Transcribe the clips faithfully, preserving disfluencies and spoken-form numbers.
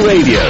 Channel Radio.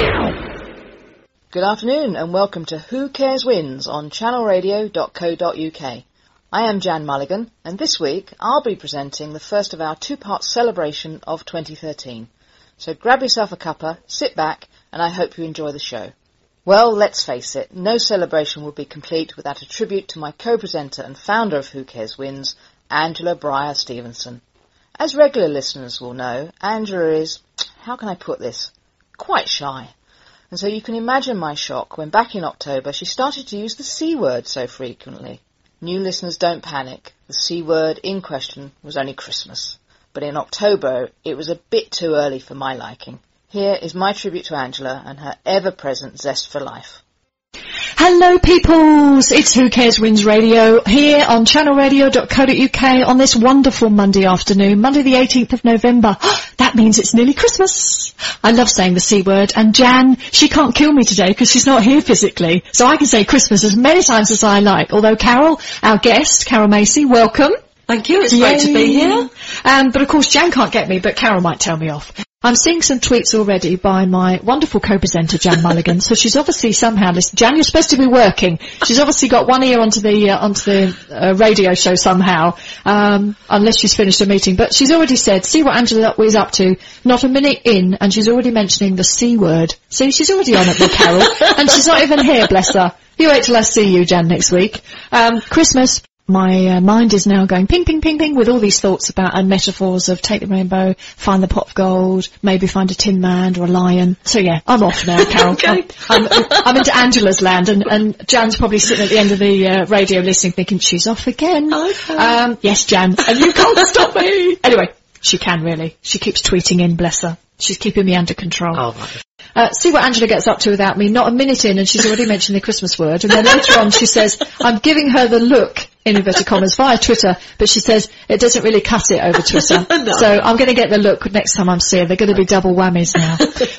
Good afternoon and welcome to Who Cares Wins on channel radio dot co dot uk. I am Jan Mulligan, and this week I'll be presenting the first of our two-part celebration of twenty thirteen. So grab yourself a cuppa, sit back, and I hope you enjoy the show. Well, let's face it, no celebration would be complete without a tribute to my co-presenter and founder of Who Cares Wins, Angela Breyer Stevenson. As regular listeners will know, Angela is, how can I put this, quite shy. And so you can imagine my shock when back in October she started to use the C word so frequently. New listeners, don't panic. The C word in question was only Christmas. But in October it was a bit too early for my liking. Here is my tribute to Angela and her ever-present zest for life. Hello peoples, it's Who Cares Wins Radio here on channel radio dot co dot uk on this wonderful Monday afternoon, Monday the eighteenth of November. That means it's nearly Christmas. I love saying the C word, and Jan, she can't kill me today because she's not here physically, so I can say Christmas as many times as I like. Although Carol, our guest, Carol Macy, welcome. Thank you, it's Yay. great to be here. Um, but of course Jan can't get me, but Carol might tell me off. I'm seeing some tweets already by my wonderful co-presenter, Jan Mulligan. So she's obviously somehow listening. Jan, you're supposed to be working. She's obviously got one ear onto the uh, onto the uh, radio show somehow, um, unless she's finished a meeting. But she's already said, see what Angela is up to. Not a minute in, and she's already mentioning the C word. See, she's already on it with Carol, and she's not even here, bless her. You wait till I see you, Jan, next week. Um, Christmas. My uh, mind is now going ping, ping, ping, ping with all these thoughts about and metaphors of take the rainbow, find the pot of gold, maybe find a tin man or a lion. So yeah, I'm off now, Carol. Okay. I'm, I'm, I'm into Angela's land, and, and Jan's probably sitting at the end of the uh, radio listening thinking, she's off again. Okay. Um, yes, Jan, and you can't stop me. Anyway, she can really. She keeps tweeting in, bless her. She's keeping me under control. Oh, right. Uh, see what Angela gets up to without me. Not a minute in and she's already mentioned the Christmas word. And then later on she says, I'm giving her the look, in inverted commas, via Twitter. But she says it doesn't really cut it over Twitter. No. So I'm going to get the look next time I'm seeing her. They're going to be double whammies now.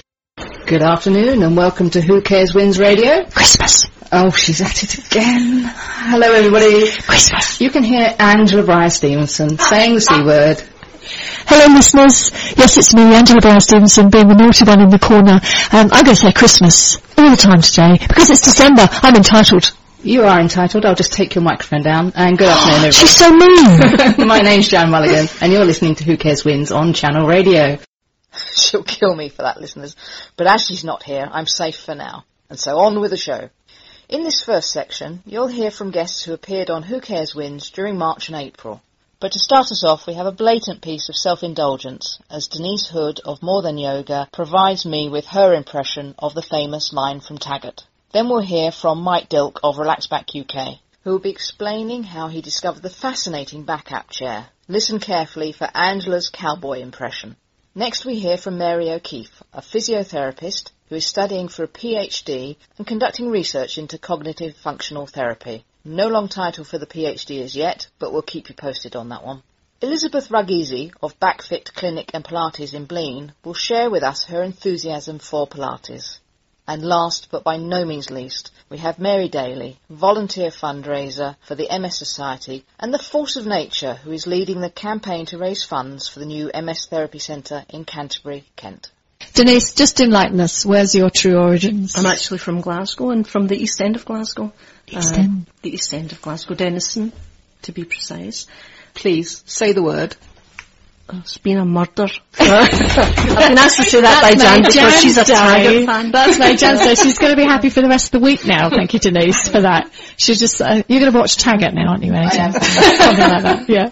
Good afternoon and welcome to Who Cares Wins Radio. Christmas. Oh, she's at it again. Hello everybody. Christmas. You can hear Angela Breyer Stevenson saying the C word. Hello listeners, yes it's me, Angela Breyer Stevenson, being the naughty one in the corner. Um, I'm going to say Christmas all the time today, because it's December, I'm entitled. You are entitled, I'll just take your microphone down, and good afternoon everybody. She's so mean. My name's Jan Mulligan, and you're listening to Who Cares Wins on Channel Radio. She'll kill me for that, listeners, but as she's not here, I'm safe for now. And so on with the show. In this first section, you'll hear from guests who appeared on Who Cares Wins during March and April. But to start us off, we have a blatant piece of self-indulgence, as Denise Hood of More Than Yoga provides me with her impression of the famous line from Taggart. Then we'll hear from Mike Dilk of Relax Back U K, who will be explaining how he discovered the fascinating back app chair. Listen carefully for Angela's cowboy impression. Next we hear from Mary O'Keefe, a physiotherapist who is studying for a P H D and conducting research into cognitive functional therapy. No long title for the P H D as yet, but we'll keep you posted on that one. Elizabeth Ruggiesi of Backfit Clinic and Pilates in Blean will share with us her enthusiasm for Pilates. And last, but by no means least, we have Mary Daly, volunteer fundraiser for the M S Society, and the Force of Nature, who is leading the campaign to raise funds for the new M S Therapy Centre in Canterbury, Kent. Denise, just enlighten us, where's your true origins? I'm actually from Glasgow, and from the east end of Glasgow. East uh, end? The east end of Glasgow, Denison, to be precise. Please, say the word. Oh, it's been a murder. I've been asked to say that by Jan because Jan she's a Day. Taggart fan. That's made Jan say she's going to be happy for the rest of the week now. Thank you, Denise, for that. She's just, uh, you're going to watch Taggart now, aren't you, Jan? Something like that, yeah.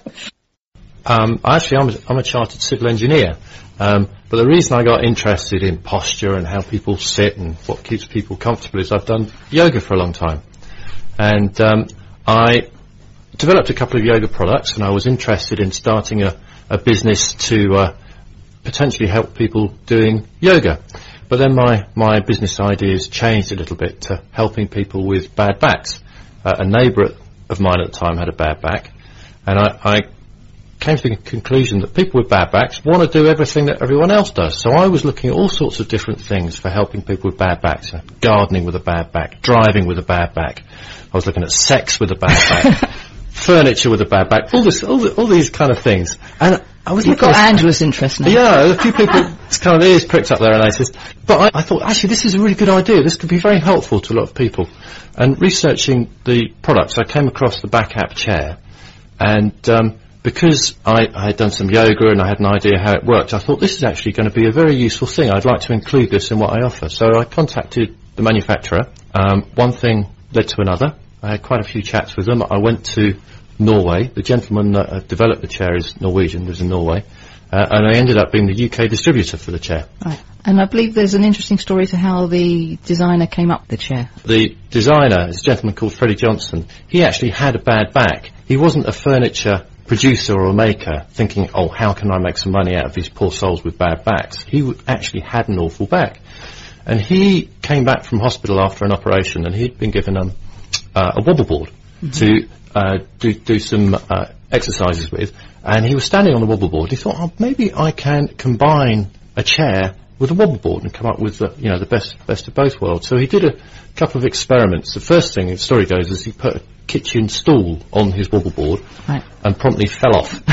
Um, actually, I'm a, I'm a chartered civil engineer. Um, but the reason I got interested in posture and how people sit and what keeps people comfortable is I've done yoga for a long time. And um, I developed a couple of yoga products, and I was interested in starting a, a business to uh, potentially help people doing yoga. But then my, my business ideas changed a little bit to helping people with bad backs. Uh, a neighbour of mine at the time had a bad back, and I, I came to the conclusion that people with bad backs want to do everything that everyone else does. So I was looking at all sorts of different things for helping people with bad backs. Gardening with a bad back, driving with a bad back. I was looking at sex with a bad back, furniture with a bad back, all this, all, the, all these kind of things. And I was You've got looking at- Angela's interest now. Yeah, a few people kind of ears pricked up there, and I said, but I, I thought actually this is a really good idea. This could be very helpful to a lot of people. And researching the products, I came across the Back-App chair, and um, because I, I had done some yoga and I had an idea how it worked, I thought this is actually going to be a very useful thing. I'd like to include this in what I offer. So I contacted the manufacturer. Um, one thing led to another. I had quite a few chats with them. I went to Norway. The gentleman that uh, developed the chair is Norwegian, lives in Norway. Uh, and I ended up being the U K distributor for the chair. Right. And I believe there's an interesting story to how the designer came up with the chair. The designer is a gentleman called Freddie Johnson. He actually had a bad back. He wasn't a furniture producer or a maker thinking, oh, how can I make some money out of these poor souls with bad backs? He w- actually had an awful back. And he came back from hospital after an operation, and he'd been given um, uh, a wobble board mm-hmm. to uh, do, do some uh, exercises with. And he was standing on the wobble board. He thought, oh, maybe I can combine a chair with a wobble board and come up with the, you know, the best best of both worlds. So he did a couple of experiments. The first thing, the story goes, is he put a kitchen stool on his wobble board right. and promptly fell off.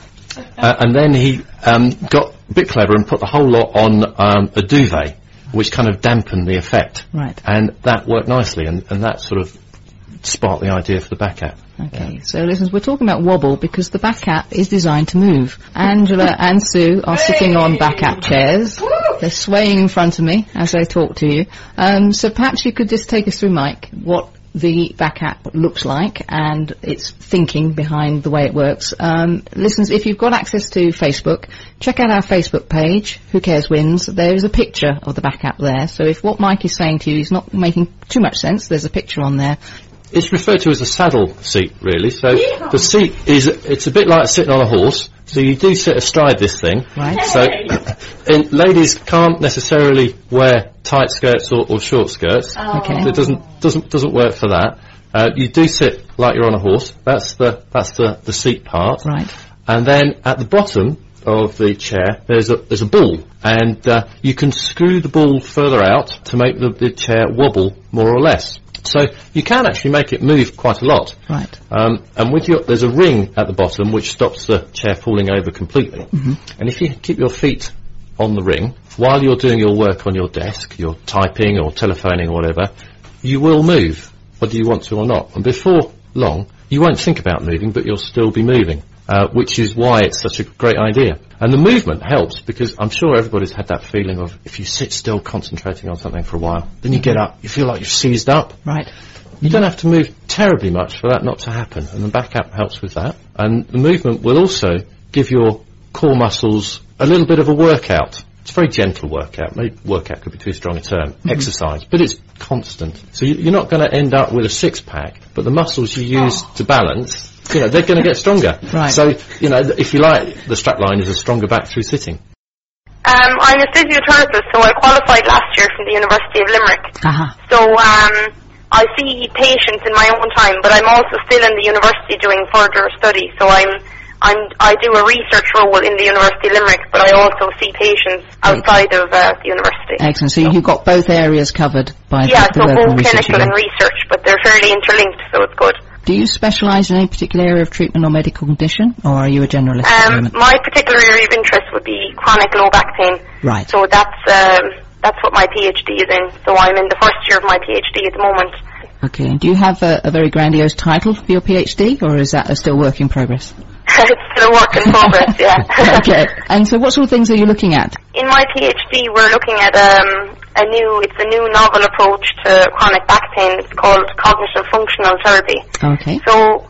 uh, and then he um, got a bit clever and put the whole lot on um, a duvet, which kind of dampened the effect. Right. And that worked nicely, and, and that sort of sparked the idea for the Back-App. Okay, yeah. So listen, we're talking about wobble because the Back-App is designed to move. Angela and Sue are sitting on Back-App chairs. They're swaying in front of me as I talk to you. Um, so perhaps you could just take us through, Mike, what the Back-App looks like and its thinking behind the way it works. Um, listeners, if you've got access to Facebook, check out our Facebook page, Who Cares Wins. There's a picture of the Back-App there. So if what Mike is saying to you is not making too much sense, there's a picture on there. It's referred to as a saddle seat, really. So yeah. the seat is, it's a bit like sitting on a horse. So you do sit astride this thing. Right. So and ladies can't necessarily wear tight skirts or, or short skirts. Oh. Okay. So it doesn't doesn't doesn't work for that. Uh, you do sit like you're on a horse. That's the that's the, the seat part. Right. And then at the bottom of the chair, there's a there's a ball, and uh, you can screw the ball further out to make the, the chair wobble more or less. So you can actually make it move quite a lot. Right. Um, and with your, there's a ring at the bottom which stops the chair falling over completely. Mm-hmm. And if you keep your feet on the ring while you're doing your work on your desk, you're typing or telephoning or whatever, you will move, whether you want to or not. And before long, you won't think about moving, but you'll still be moving, uh, which is why it's such a great idea. And the movement helps because I'm sure everybody's had that feeling of if you sit still concentrating on something for a while, then you get up, you feel like you've seized up. Right. You don't have to move terribly much for that not to happen, and the Back-App helps with that. And the movement will also give your core muscles a little bit of a workout. It's a very gentle workout. Maybe workout could be too strong a term. Mm-hmm. Exercise, but it's constant. So you, you're not going to end up with a six-pack, but the muscles you use oh. to balance, you know, they're going to get stronger. Right. So, you know, if you like, the strapline is a stronger back through sitting. Um, I'm a physiotherapist, so I qualified last year from the University of Limerick. Uh-huh. So um, I see patients in my own time, but I'm also still in the university doing further study. So I'm, I'm, I do a research role in the University of Limerick, but I also see patients outside of uh, the university. Excellent. So, so you've got both areas covered by yeah, the, the so work both and research. clinical and research, but they're fairly interlinked, so it's good. Do you specialise in any particular area of treatment or medical condition, or are you a generalist? Um, my particular area of interest would be chronic low back pain. Right. So that's um, that's what my PhD is in. So I'm in the first year of my PhD at the moment. Okay. And do you have a, a very grandiose title for your PhD, or is that a still work in progress? It's still a work in progress, yeah. Okay. And so what sort of things are you looking at? In my PhD, we're looking at um, a new, it's a new novel approach to chronic back pain. It's called cognitive functional therapy. Okay. So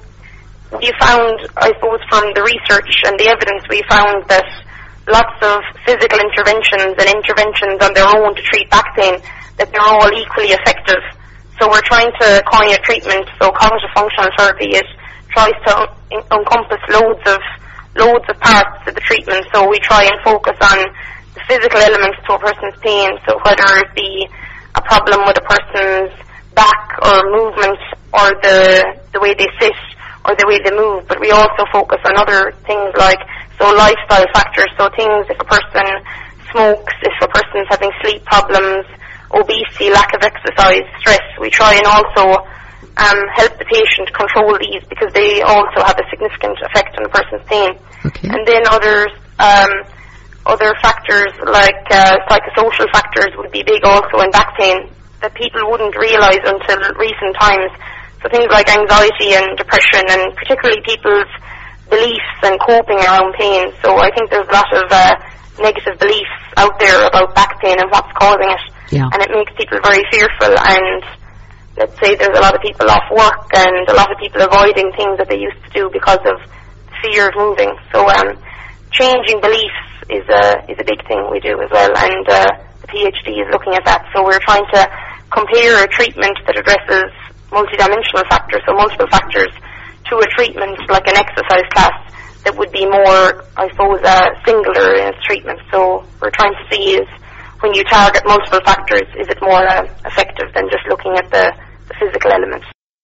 we found, I suppose, from the research and the evidence, we found that lots of physical interventions and interventions on their own to treat back pain, that they're all equally effective. So we're trying to coin a treatment. So cognitive functional therapy is tries to un- encompass loads of loads of parts of the treatment. So we try and focus on the physical elements to a person's pain. So whether it be a problem with a person's back or movement or the the way they sit or the way they move, but we also focus on other things like so lifestyle factors. So things if a person smokes, if a person's having sleep problems, obesity, lack of exercise, stress. We try and also um, help the patient control these, because they also have a significant effect on a person's pain. Okay. And then others, um, other factors like uh, psychosocial factors would be big also in back pain that people wouldn't realise until recent times. So things like anxiety and depression, and particularly people's beliefs and coping around pain. So I think there's a lot of uh, negative beliefs out there about back pain and what's causing it. Yeah. And it makes people very fearful, and let's say there's a lot of people off work and a lot of people avoiding things that they used to do because of fear of moving. So um, changing beliefs is a, is a big thing we do as well, and uh, the PhD is looking at that. So we're trying to compare a treatment that addresses multidimensional factors, so multiple factors, to a treatment like an exercise class that would be more, I suppose, uh, singular in its treatment. So we're trying to see is when you target multiple factors, is it more uh, effective than just looking at the, the physical elements?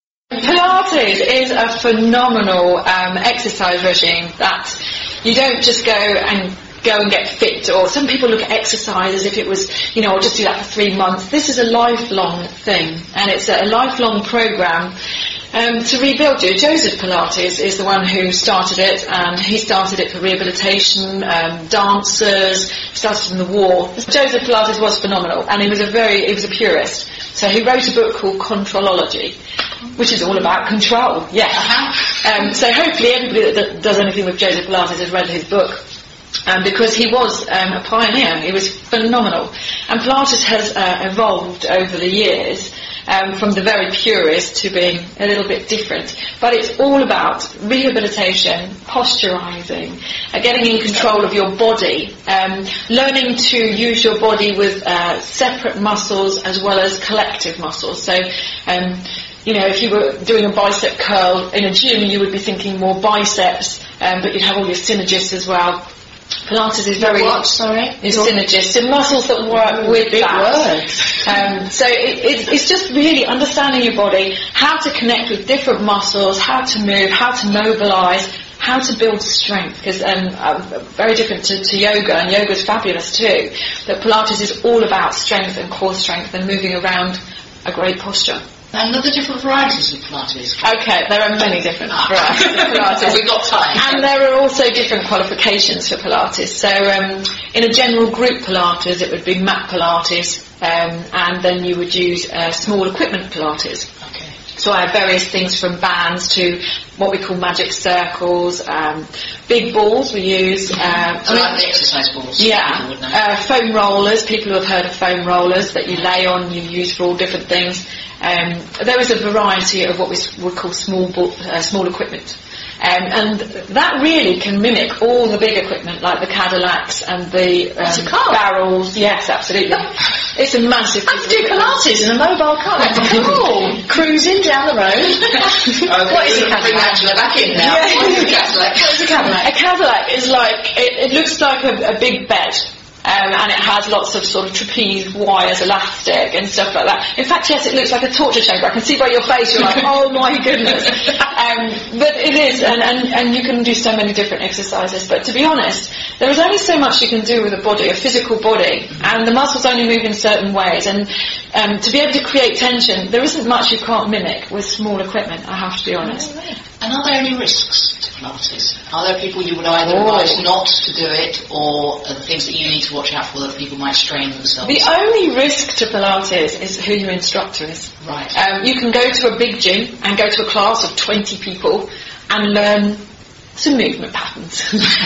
Pilates is a phenomenal um, exercise regime that you don't just go and go and get fit, or some people look at exercise as if it was, you know, I'll just do that for three months. This is a lifelong thing, and it's a lifelong program um, to rebuild you. Joseph Pilates is the one who started it, and he started it for rehabilitation, um, dancers, started in the war. Joseph Pilates was phenomenal, and he was a very, he was a purist. So he wrote a book called Controlology, which is all about control. Yeah. Uh-huh. Um, so hopefully everybody that does anything with Joseph Pilates has read his book. Um, because he was um, a pioneer, he was phenomenal. And Pilates has uh, evolved over the years um, from the very purist to being a little bit different. But it's all about rehabilitation, posturizing, uh, getting in control of your body, um, learning to use your body with uh, separate muscles as well as collective muscles. So, um, you know, if you were doing a bicep curl in a gym, you would be thinking more biceps, um, but you'd have all your synergists as well. Pilates is very... What, sorry? Is synergists, so muscles that work with big that. Words. Um, so it, it, it's just really understanding your body, how to connect with different muscles, how to move, how to mobilise, how to build strength, because um, uh, very different to, to yoga, and yoga's fabulous too, but Pilates is all about strength and core strength and moving around a great posture. And are there different varieties of Pilates? Okay, there are many different varieties of Pilates. We've got time. And there are also different qualifications for Pilates. So um, in a general group Pilates, it would be mat Pilates, um, and then you would use uh, small equipment Pilates. Okay. So I have various things from bands to what we call magic circles, um, big balls we use. Uh, so like the exercise balls? Yeah. Uh, foam rollers, people who have heard of foam rollers that you lay on, you use for all different things. Um, there is a variety of what we would call small ball, uh, small equipment. Um, and that really can mimic all the big equipment, like the Cadillacs and the um, barrels. Yes, absolutely. It's a massive... I could do Pilates in a mobile car. Cool. Cruising down the road. Okay, what is a Cadillac? Bring Angela back in now. Yeah. What is a Cadillac? What is a Cadillac? A Cadillac is like... It, it looks like a, a big bed. Um, and it has lots of sort of trapeze wires, elastic and stuff like that. In fact, yes, it looks like a torture chamber. I can see by your face, you're like, oh my goodness. Um, but it is, and, and, and you can do so many different exercises. But to be honest, there is only so much you can do with a body, a physical body, and the muscles only move in certain ways. And um, to be able to create tension, there isn't much you can't mimic with small equipment, I have to be honest. Oh, right. And are there any risks to Pilates? Are there people you would either advise not to do it, or are the things that you need to watch out for that people might strain themselves? The only risk to Pilates is who your instructor is. Right. Um, you can go to a big gym and go to a class of twenty people and learn some movement patterns.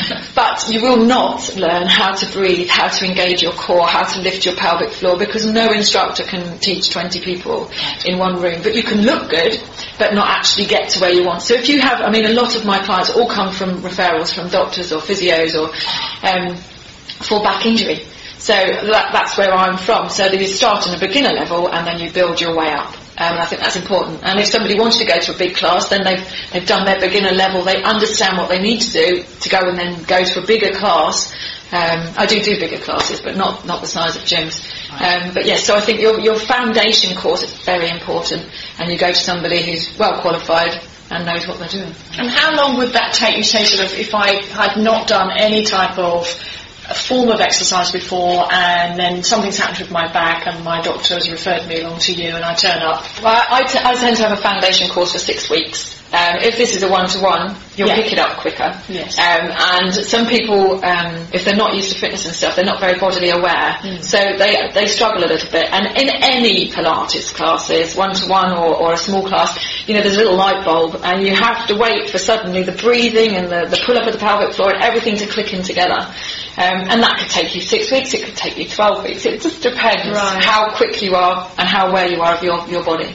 But you will not learn how to breathe, how to engage your core, how to lift your pelvic floor, because no instructor can teach twenty people in one room. But you can look good, but not actually get to where you want. So if you have, I mean, a lot of my clients all come from referrals from doctors or physios or um, for back injury. So that, that's where I'm from. So that you start on a beginner level and then you build your way up. Um, and I think that's important. And if somebody wanted to go to a big class, then they've they've done their beginner level. They understand what they need to do to go and then go to a bigger class. Um, I do do bigger classes, but not not the size of gyms. Um, but yes, so I think your your foundation course is very important, and you go to somebody who's well qualified and knows what they're doing. And how long would that take? You say sort of if I had not done any type of a form of exercise before, and then something's happened with my back, and my doctor has referred me along to you, and I turn up. Well, I, t- I tend to have a foundation course for six weeks. Um, if this is a one-to-one, you'll yeah. pick it up quicker. Yes. Um, and some people, um, if they're not used to fitness and stuff, they're not very bodily aware, mm. so they they struggle a little bit. And in any Pilates classes, one-to-one or, or a small class, you know, there's a little light bulb, and you have to wait for suddenly the breathing and the, the pull-up of the pelvic floor and everything to click in together. Um, and that could take you six weeks, it could take you twelve weeks. It just depends right. how quick you are and how aware you are of your, your body.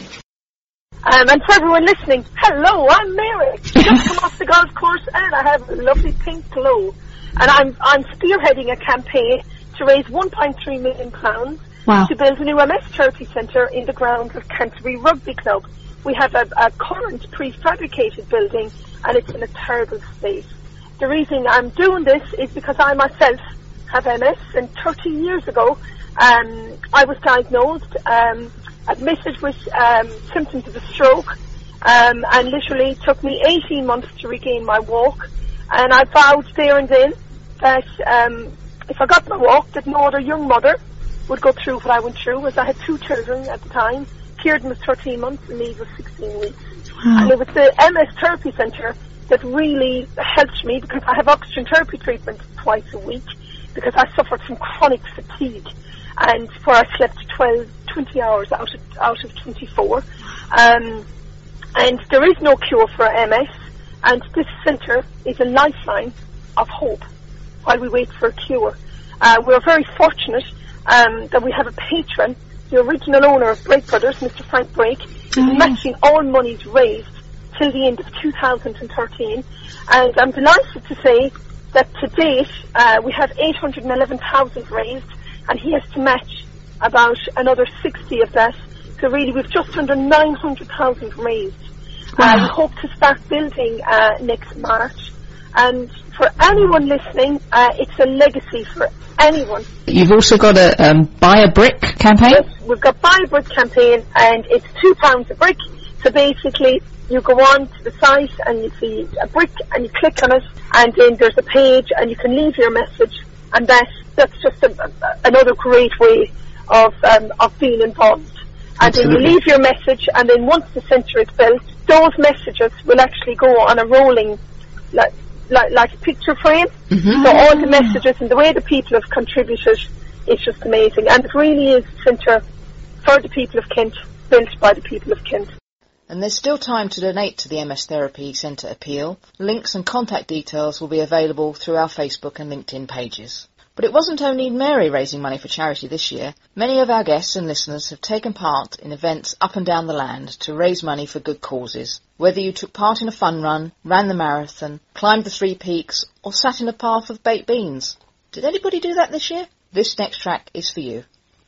Um, and for everyone listening, hello, I'm Mary. Just come off the golf course and I have a lovely pink glow. And I'm I'm spearheading a campaign to raise one point three million pounds wow. to build a new M S therapy centre in the grounds of Canterbury Rugby Club. We have a, a current prefabricated building and it's in a terrible state. The reason I'm doing this is because I myself have M S, and thirty years ago um, I was diagnosed, um, admitted with um, symptoms of a stroke, um, and literally took me eighteen months to regain my walk. And I vowed there and then that um, if I got my walk, that no other young mother would go through what I went through, as I had two children at the time. Kieran was thirteen months and Eve was sixteen weeks. Wow. And it was the M S Therapy Centre that really helped me, because I have oxygen therapy treatment twice a week, because I suffered from chronic fatigue, and where I slept twelve, twenty hours out of, out of twenty-four. Um, and there is no cure for M S, and this centre is a lifeline of hope while we wait for a cure. Uh, we're very fortunate um, that we have a patron, the original owner of Brake Brothers, Mister Frank Brake, mm-hmm. matching all monies raised till the end of two thousand thirteen. And I'm delighted to say that to date uh, we have eight hundred eleven thousand raised, and he has to match about another sixty of that. So really we've just under nine hundred thousand raised. Wow. Uh, we hope to start building uh, next March. And for anyone listening, uh, it's a legacy for anyone. You've also got a um, Buy a Brick campaign? Yes, we've got Buy a Brick campaign, and it's two pounds a brick. So basically, you go on to the site and you see a brick and you click on it, and then there's a page and you can leave your message, and that that's just a, a, another great way of um, of being involved. And Absolutely. Then you leave your message, and then once the centre is built, those messages will actually go on a rolling, like like, like a picture frame. Mm-hmm. So all the messages and the way the people have contributed is just amazing, and it really is a centre for the people of Kent, built by the people of Kent. And there's still time to donate to the M S Therapy Centre appeal. Links and contact details will be available through our Facebook and LinkedIn pages. But it wasn't only Mary raising money for charity this year. Many of our guests and listeners have taken part in events up and down the land to raise money for good causes. Whether you took part in a fun run, ran the marathon, climbed the Three Peaks, or sat in a path of baked beans. Did anybody do that this year? This next track is for you.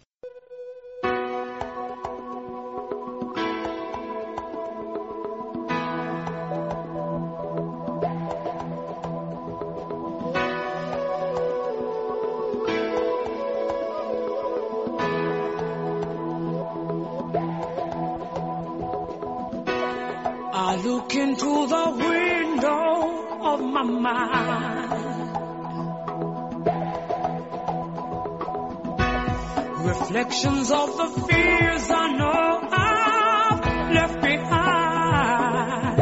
I look into the window of my mind, reflections of the fears I know I've left behind.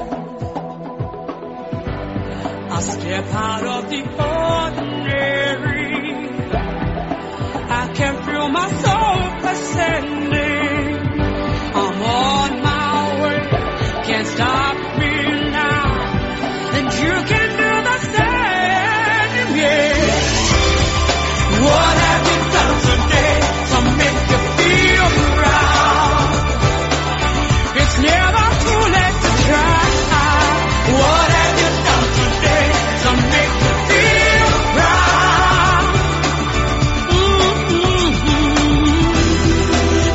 I step out of the ordinary, I can feel my soul ascending. I'm on my way, can't stop me now, and you can do the same, yeah. What have you done today to make you feel proud? It's never too late to try. What have you done today to make you feel proud? Mm-hmm.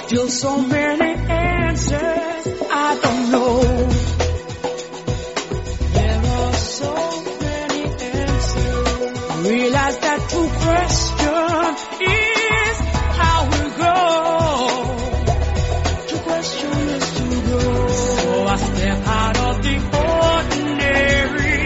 Still so many answers I don't know. There are so many answers. Realize that true question is how we go. True question is to go. So I step out of the ordinary.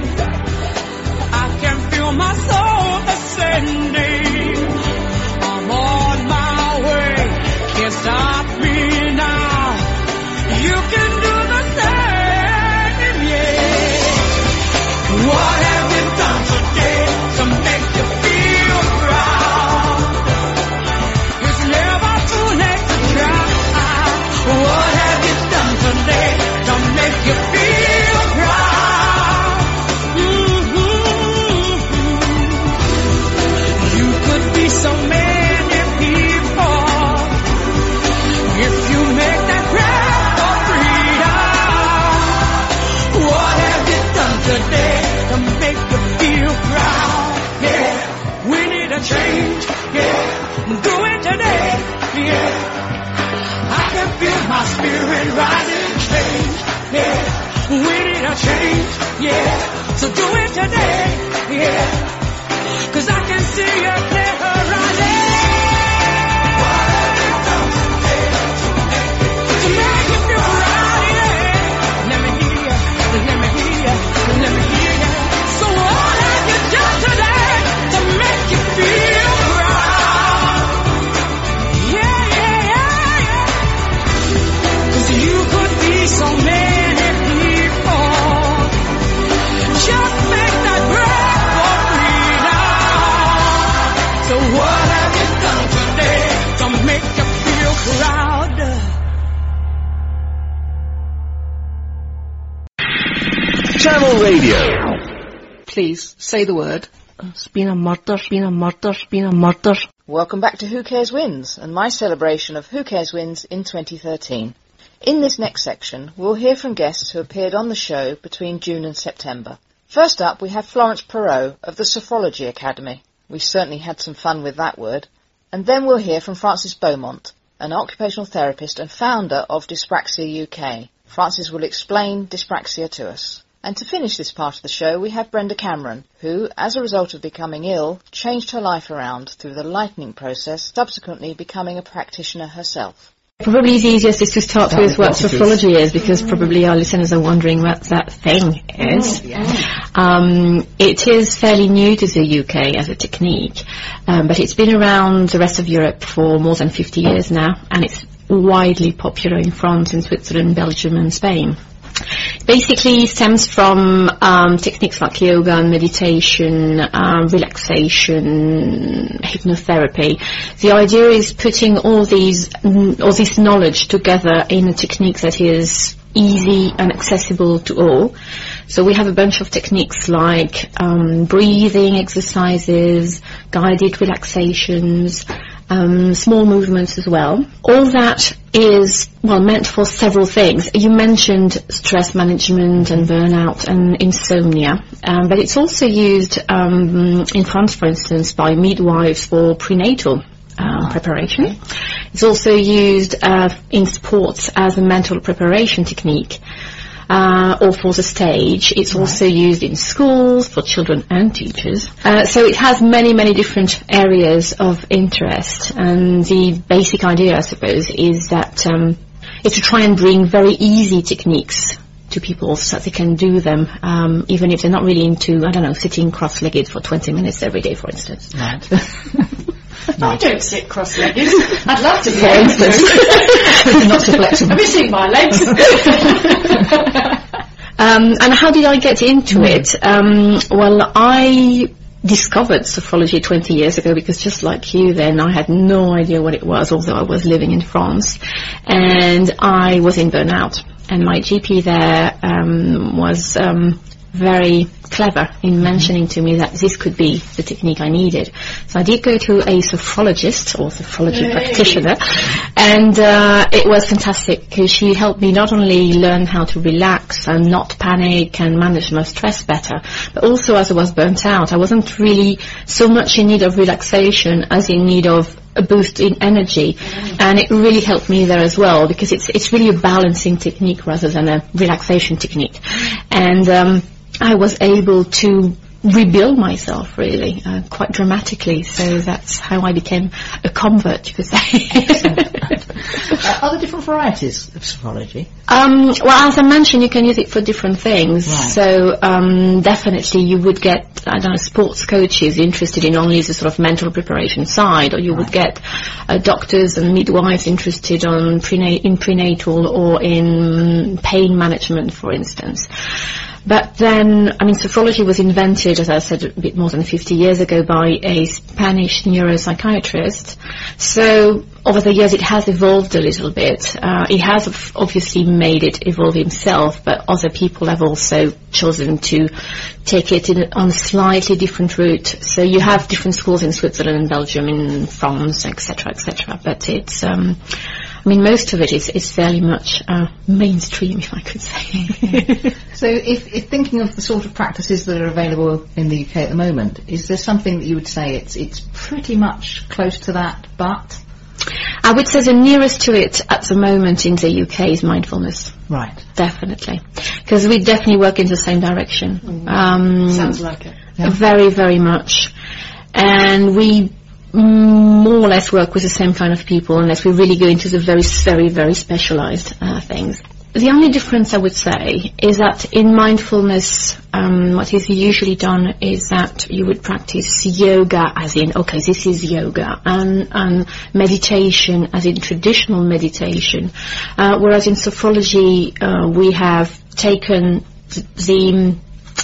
I can feel my soul ascending. I'm on my way. Can't stop me now. You can do the same, yeah. What have you done today to make you feel proud? It's never too late to try. What have you done today to make you feel proud? Mm-hmm. You could be so many people if you make that grab for freedom. What have you done today to make you feel proud? Yeah, we need a change. Yeah, do it today. Yeah, I can feel my spirit rising. Change. Yeah, we need a change. Yeah, so do it today. Yeah, 'cause I can see your clear horizon. To make you feel proud, yeah. Let me hear you, let me hear you, let me hear you. So what have you done today to make you feel proud? Yeah, yeah, yeah, yeah. 'Cause you could be so many people. Just make that breath for freedom. So what have you done today to make you feel proud? Channel Radio. Please, say the word. It's been a murder, been a murder, been a murder. Welcome back to Who Cares Wins, and my celebration of Who Cares Wins in twenty thirteen. In this next section, we'll hear from guests who appeared on the show between June and September. First up, we have Florence Perot of the Sophrology Academy. We certainly had some fun with that word. And then we'll hear from Frances Beaumont, an occupational therapist and founder of Dyspraxia U K. Frances will explain dyspraxia to us. And to finish this part of the show, we have Brenda Cameron, who, as a result of becoming ill, changed her life around through the lightning process, subsequently becoming a practitioner herself. Probably the easiest is to start with what sophrology is, because probably our listeners are wondering what that thing is. Oh, yeah. Um, it is fairly new to the U K as a technique, um, but it's been around the rest of Europe for more than fifty years now, and it's widely popular in France, in Switzerland, Belgium and Spain. Basically stems from um, techniques like yoga and meditation, um, relaxation, hypnotherapy. The idea is putting all these all this knowledge together in a technique that is easy and accessible to all. So we have a bunch of techniques like um, breathing exercises, guided relaxations, Um, small movements as well. All that is, well, meant for several things. You mentioned stress management and burnout and insomnia, um, but it's also used um, in France, for instance, by midwives for prenatal uh, preparation. It's also used uh, in sports as a mental preparation technique. Uh, or for the stage. It's right. also used in schools for children and teachers. Uh, so it has many, many different areas of interest. And the basic idea, I suppose, is that um, is to try and bring very easy techniques to people so that they can do them, um, even if they're not really into, I don't know, sitting cross-legged for twenty minutes every day, for instance. Right. No. I don't sit cross-legged. I'd love to be for instance. Not so flexible. I'm missing my legs. um, and how did I get into mm. it? Um, well, I discovered sophrology twenty years ago because just like you then, I had no idea what it was, although I was living in France. And I was in burnout. And my G P there um, was um, very clever in mentioning to me that this could be the technique I needed. So I did go to a sophrologist or sophrology hey. practitioner, and uh, it was fantastic because she helped me not only learn how to relax and not panic and manage my stress better, but also as I was burnt out, I wasn't really so much in need of relaxation as in need of a boost in energy, and it really helped me there as well, because it's it's really a balancing technique rather than a relaxation technique. And um, I was able to rebuild myself really uh, quite dramatically, so that's how I became a convert, you could say. uh, are there different varieties of sophrology? Um, well, as I mentioned, you can use it for different things. Right. So um, definitely you would get, I don't know, sports coaches interested in only the sort of mental preparation side, or you Right. would get uh, doctors and midwives interested on prena- in prenatal or in pain management, for instance. But then, I mean, sophrology was invented, as I said, a bit more than fifty years ago by a Spanish neuropsychiatrist. So over the years it has evolved a little bit. Uh, he has of- obviously made it evolve himself, but other people have also chosen to take it in, on a slightly different route. So you have different schools in Switzerland and Belgium, in France, et cetera, et cetera. But it's, um, I mean, most of it is, is fairly much uh, mainstream, if I could say. So if, if thinking of the sort of practices that are available in the U K at the moment, is there something that you would say it's it's pretty much close to that, but? I would say the nearest to it at the moment in the U K is mindfulness. Right. Definitely. Because we definitely work in the same direction. Mm. Um, Sounds like it. Yeah. Very, very much. And we more or less work with the same kind of people, unless we really go into the very, very, very specialised uh, things. The only difference I would say is that in mindfulness, um, what is usually done is that you would practice yoga, as in, okay, this is yoga, and, and meditation, as in traditional meditation. Uh, whereas in sophrology, uh, we have taken th- the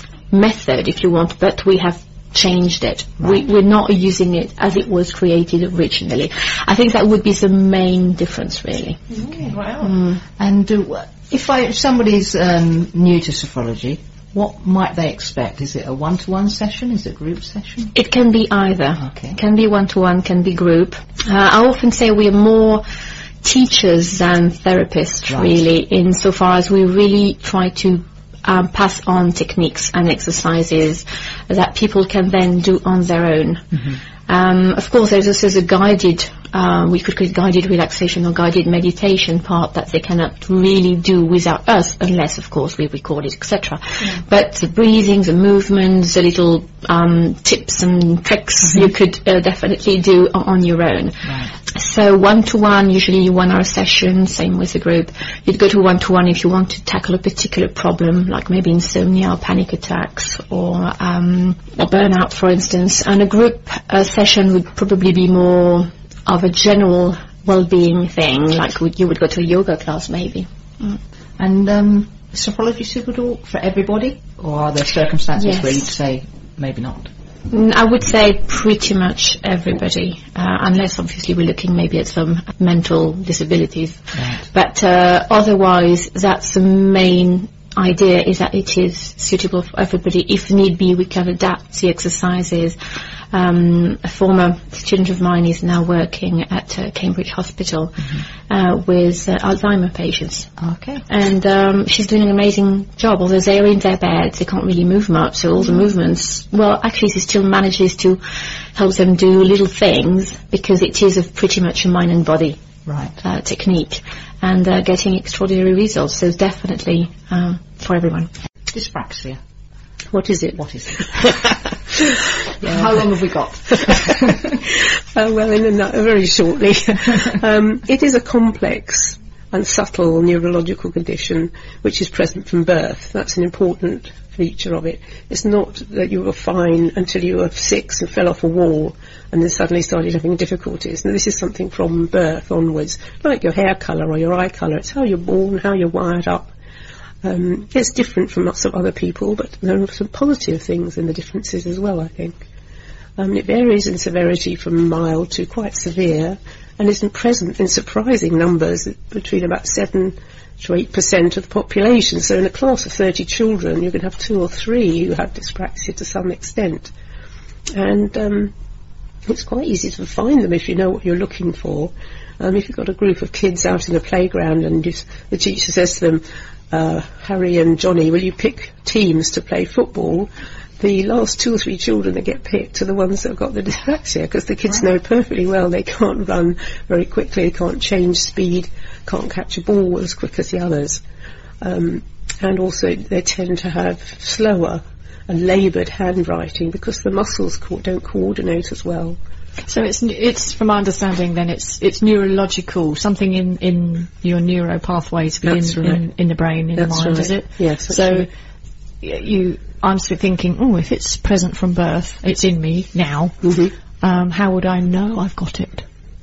method, if you want, but we have changed it. Right. We, we're not using it as it was created originally. I think that would be the main difference, really. Okay. Wow. Mm. And uh, if, I, if somebody's um, new to sophrology, what might they expect? Is it a one-to-one session? Is it a group session? It can be either. Okay. Can be one-to-one, can be group. Uh, I often say we are more teachers than therapists, right. really, insofar as we really try to Um, pass on techniques and exercises that people can then do on their own. Mm-hmm. Um, of course, there's also the guided, uh, we could call it guided relaxation or guided meditation part that they cannot really do without us, unless, of course, we record it, et cetera. Yeah. But the breathing, the movements, the little um, tips and tricks mm-hmm. you could uh, definitely do on, on your own. Right. So one-to-one, usually one-hour session, same with the group. You'd go to one-to-one if you want to tackle a particular problem, like maybe insomnia or panic attacks or, um, or burnout, for instance. And a group uh, session would probably be more of a general well-being thing, like would, you would go to a yoga class maybe. Mm. And um, is sophrology suitable for everybody, or are there circumstances yes. where you'd say maybe not? I would say pretty much everybody, uh, unless obviously we're looking maybe at some mental disabilities. Right. But uh, otherwise, that's the main idea, is that it is suitable for everybody. If need be, we can adapt the exercises. Um, a former student of mine is now working at uh, Cambridge Hospital mm-hmm. uh, with uh, Alzheimer patients. Okay. And um, she's doing an amazing job. Although they're in their beds, they can't really move much, so all mm-hmm. the movements, well, actually she still manages to help them do little things, because it is a pretty much a mind and body right. uh, technique, and uh, getting extraordinary results. So definitely um, for everyone. Dyspraxia. What is it? What is it? Yeah. How long have we got? uh, well, in a, no- very shortly. um, it is a complex and subtle neurological condition which is present from birth. That's an important feature of it. It's not that you were fine until you were six and fell off a wall and then suddenly started having difficulties. Now, this is something from birth onwards, like your hair colour or your eye colour. It's how you're born, how you're wired up. Um, it's different from lots of other people, but there are some positive things in the differences as well, I think. Um, it varies in severity from mild to quite severe, and isn't present in surprising numbers, between about seven to eight percent of the population. So in a class of thirty children, you could have two or three who have dyspraxia to some extent. And um, it's quite easy to find them if you know what you're looking for. Um, if you've got a group of kids out in the playground and you, the teacher says to them, uh, Harry and Johnny, will you pick teams to play football? the last two or three children that get picked are the ones that have got the dyspraxia, because the kids know perfectly well they can't run very quickly, they can't change speed, can't catch a ball as quick as the others. Um, and also they tend to have slower and laboured handwriting because the muscles co- don't coordinate as well. So it's it's from my understanding then it's it's neurological, something in, in your neuro pathways within That's right. in, in the brain, in That's the mind, right. is it? Yes. That's So right. y- you, I'm still thinking, oh, if it's present from birth, it's in me now. Mm-hmm. Um, how would I know I've got it?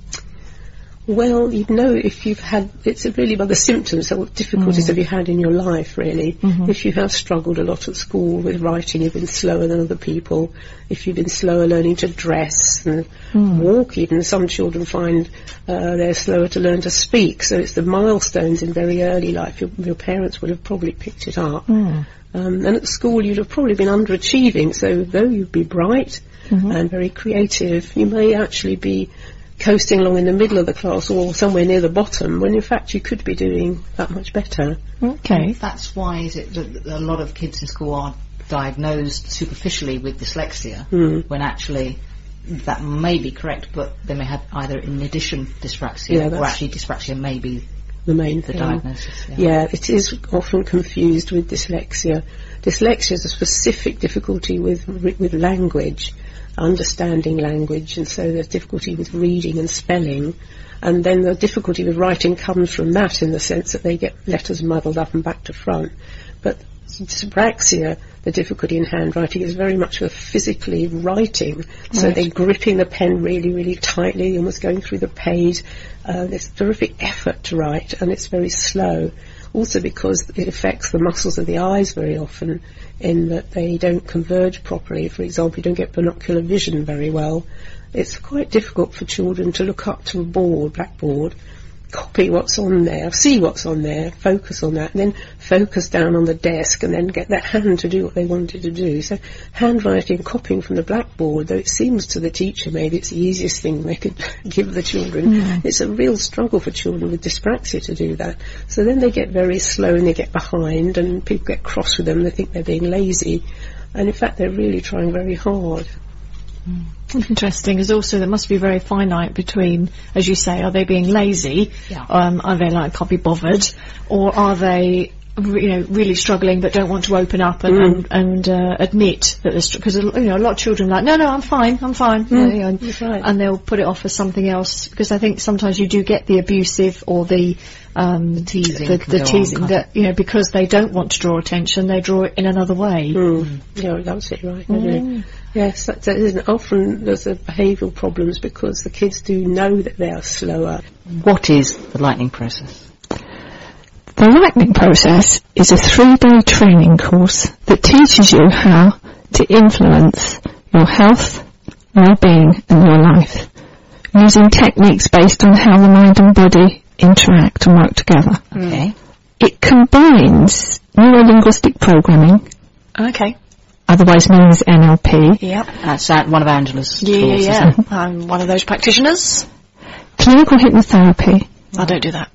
Well, you'd know if you've had, it's really by the symptoms, so what difficulties Mm. have you had in your life, really? Mhm. If you have struggled a lot at school with writing, you've been slower than other people, if you've been slower learning to dress and Mm. walk even, some children find uh, they're slower to learn to speak, so it's the milestones in very early life. Your, your parents would have probably picked it up. Mm. Um, and at school you'd have probably been underachieving, so though you'd be bright Mhm. and very creative, you may actually be coasting along in the middle of the class or somewhere near the bottom, when in fact you could be doing that much better. Okay. That's why is it that a lot of kids in school are diagnosed superficially with dyslexia, Mm. when actually that may be correct, but they may have either in addition dyspraxia, Yeah, or that's- actually dyspraxia may be The main the thing. diagnosis. Yeah, it is often confused with dyslexia. Dyslexia is a specific difficulty with with language, understanding language, and so there's difficulty with reading and spelling. And then the difficulty with writing comes from that, in the sense that they get letters muddled up and back to front. But dyspraxia, the difficulty in handwriting, is very much a physically writing. So Right. they're gripping the pen really, really tightly, almost going through the page. Uh, there's terrific effort to write, and it's very slow. Also because it affects the muscles of the eyes very often, in that they don't converge properly. For example, you don't get binocular vision very well. It's quite difficult for children to look up to a board, blackboard, copy what's on there, see what's on there, focus on that, and then focus down on the desk, and then get that hand to do what they wanted to do. So handwriting, copying from the blackboard, though it seems to the teacher maybe it's the easiest thing they could give the children, Mm. it's a real struggle for children with dyspraxia to do that. So then they get very slow and they get behind, and people get cross with them, they think they're being lazy, and in fact they're really trying very hard. Interesting is also there must be very finite between, as you say, are they being lazy? Yeah. Um, are they like can't be bothered, or are they, re- you know, really struggling but don't want to open up and Mm. and, and uh, admit that there's because you know a lot of children are like no no I'm fine I'm fine Mm, you know, and, that's right. and they'll put it off as something else, because I think sometimes you do get the abusive or the um, the teasing the, can the go on, teasing can't that you know because they don't want to draw attention they draw it in another way. Mm. Yeah, that's it, right. they do. Mm. Yes, that, that isn't. Often there's a behavioural problems because the kids do know that they are slower. What is the lightning process? The Lightning Process is a three-day training course that teaches you how to influence your health, well-being and your life, using techniques based on how the mind and body interact and work together. Okay. It combines neuro-linguistic programming, Okay. otherwise known as N L P, Yep. That's uh, one of Angela's Yeah, tools, yeah, isn't yeah. it? I'm one of those practitioners. clinical hypnotherapy, I don't do that.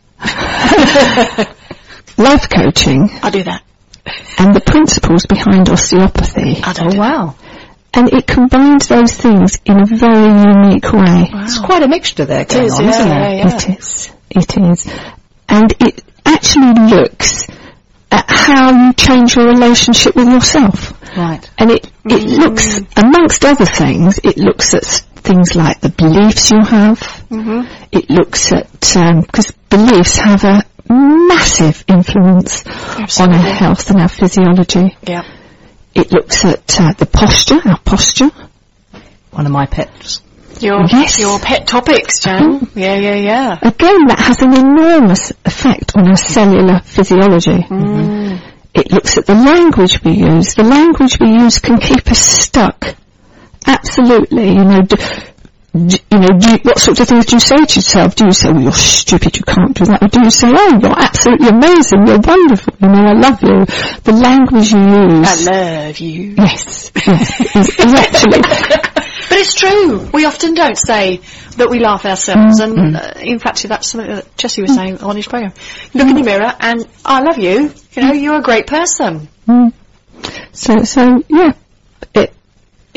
life coaching, I do that. and the principles behind osteopathy. I don't Oh do wow. And it combines those things in a very unique way. that. It's quite a mixture there going is, on, yeah, isn't yeah, there? yeah. It is. It is. And it actually looks at how you change your relationship with yourself. Right. And it, it looks, amongst other things, it looks at s- things like the beliefs you have. Mm-hmm. It looks at, because beliefs have a massive influence on Absolutely. our health and our physiology. Yeah. It looks at uh, the posture, our posture. One of my pets. Your Yes. your pet topics, Jan. Yeah, yeah, yeah. Again, that has an enormous effect on our cellular physiology. Mm. It looks at the language we use. The language we use can keep us stuck. Absolutely. You know, do, do, you know, do you, what sorts of things do you say to yourself? Do you say, well, you're stupid, you can't do that? Or do you say, oh, you're absolutely amazing, you're wonderful, you know, I love you? The language you use. I love you. Yes, yes, is, is actually. But it's true. We often don't say that we laugh ourselves, and uh, in fact, that's something that Jessie was saying on his program. Look in the mirror, and I love you. You know, you're a great person. Mm. So, so yeah,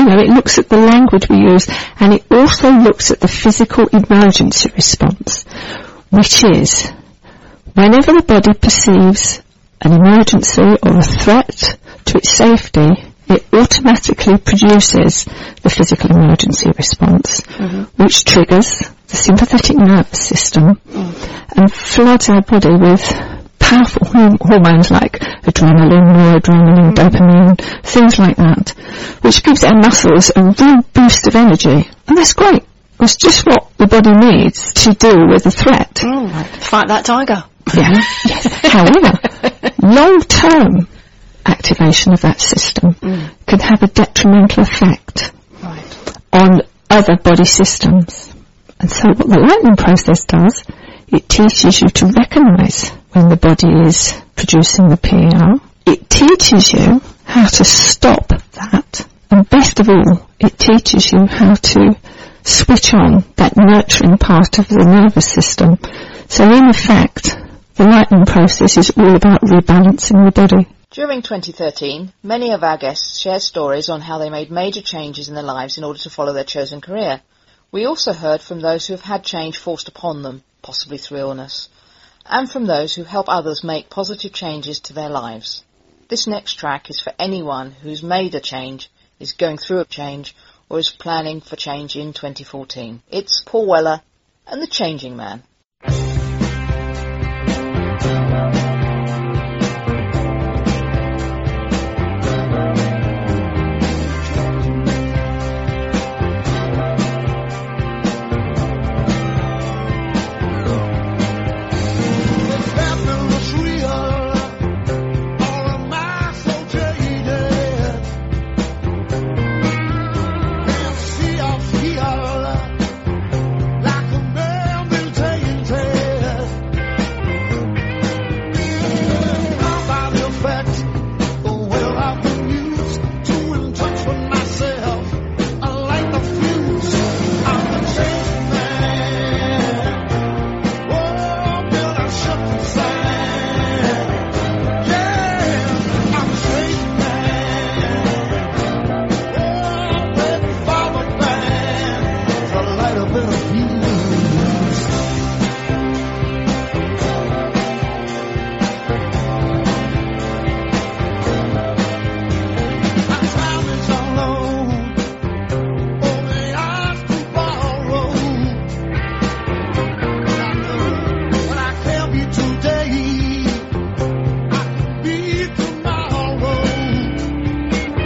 you know, it looks at the language we use, and it also looks at the physical emergency response, which is whenever the body perceives an emergency or a threat to its safety, it automatically produces the physical emergency response, mm-hmm. which triggers the sympathetic nervous system mm. and floods our body with powerful horm- hormones like adrenaline, noradrenaline, mm. dopamine, things like that, which gives our muscles a real boost of energy. And that's great. It's just what the body needs to deal with a threat. Mm, fight that tiger. Yeah. Yes. However, long-term activation of that system mm. can have a detrimental effect right. on other body systems. And so what the lightning process does, it teaches you to recognise when the body is producing the P R. It teaches you how to stop that. And best of all, it teaches you how to switch on that nurturing part of the nervous system. So in effect, the lightning process is all about rebalancing the body. During twenty thirteen, many of our guests shared stories on how they made major changes in their lives in order to follow their chosen career. We also heard from those who have had change forced upon them, possibly through illness, and from those who help others make positive changes to their lives. This next track is for anyone who's made a change, is going through a change, or is planning for change in twenty fourteen. It's Paul Weller and the Changing Man.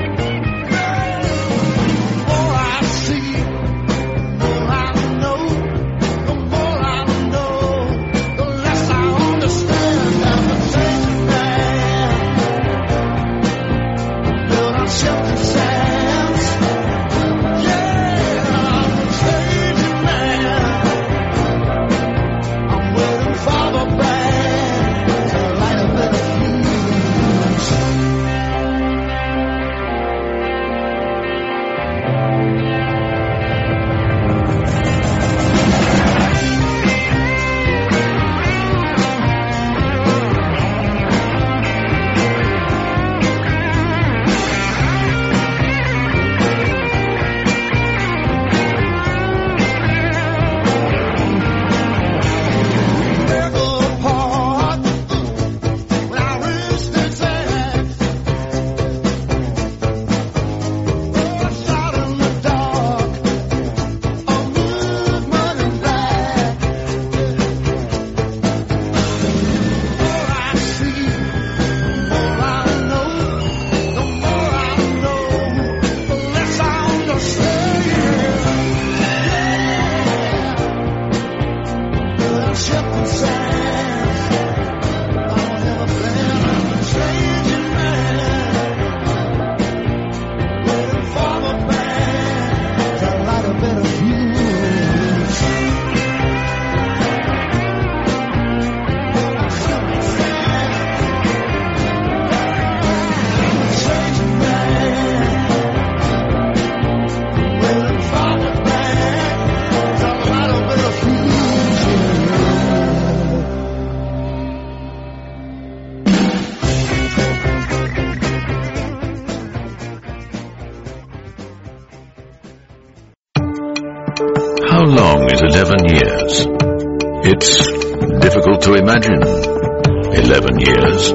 Know long is eleven years? It's difficult to imagine. Eleven years.